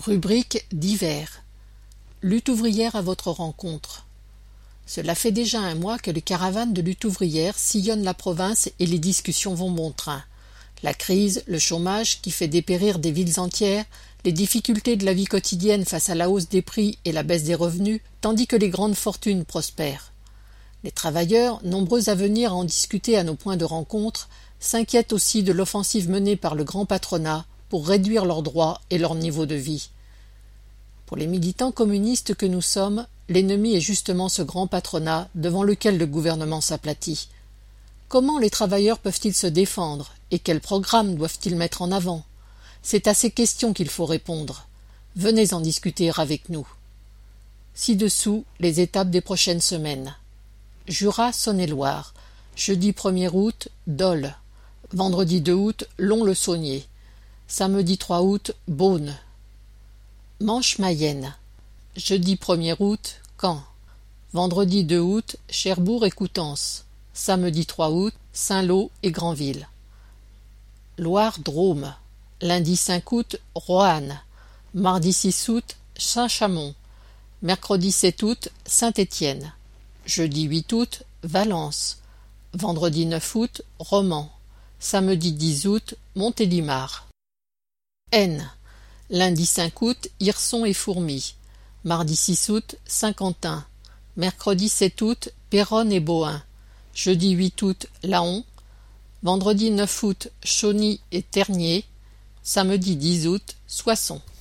Rubrique divers. Lutte ouvrière à votre rencontre. Cela fait déjà un mois que les caravanes de lutte ouvrière sillonnent la province et les discussions vont bon train. La crise, le chômage qui fait dépérir des villes entières, les difficultés de la vie quotidienne face à la hausse des prix et la baisse des revenus, tandis que les grandes fortunes prospèrent. Les travailleurs, nombreux à venir en discuter à nos points de rencontre, s'inquiètent aussi de l'offensive menée par le grand patronat pour réduire leurs droits et leur niveau de vie. Pour les militants communistes que nous sommes, l'ennemi est justement ce grand patronat devant lequel le gouvernement s'aplatit. Comment les travailleurs peuvent-ils se défendre et quels programmes doivent-ils mettre en avant? C'est à ces questions qu'il faut répondre. Venez en discuter avec nous. Ci-dessous, les étapes des prochaines semaines. Jura, Saône-et-Loire. Jeudi 1er août, Dole. Vendredi 2 août, Lons-le-Saunier. Samedi 3 août, Beaune. Manche-Mayenne. Jeudi 1er août, Caen. Vendredi 2 août, Cherbourg et Coutances. Samedi 3 août, Saint-Lô et Granville. Loire-Drôme. Lundi 5 août, Roanne. Mardi 6 août, Saint-Chamond. Mercredi 7 août, Saint-Étienne. Jeudi 8 août, Valence. Vendredi 9 août, Romans. Samedi 10 août, Montélimar. N. Lundi 5 août, Hirson et Fourmies. Mardi 6 août, Saint-Quentin. Mercredi 7 août, Péronne et Bohain. Jeudi 8 août, Laon. Vendredi 9 août, Chauny et Tergnier. Samedi 10 août, Soissons.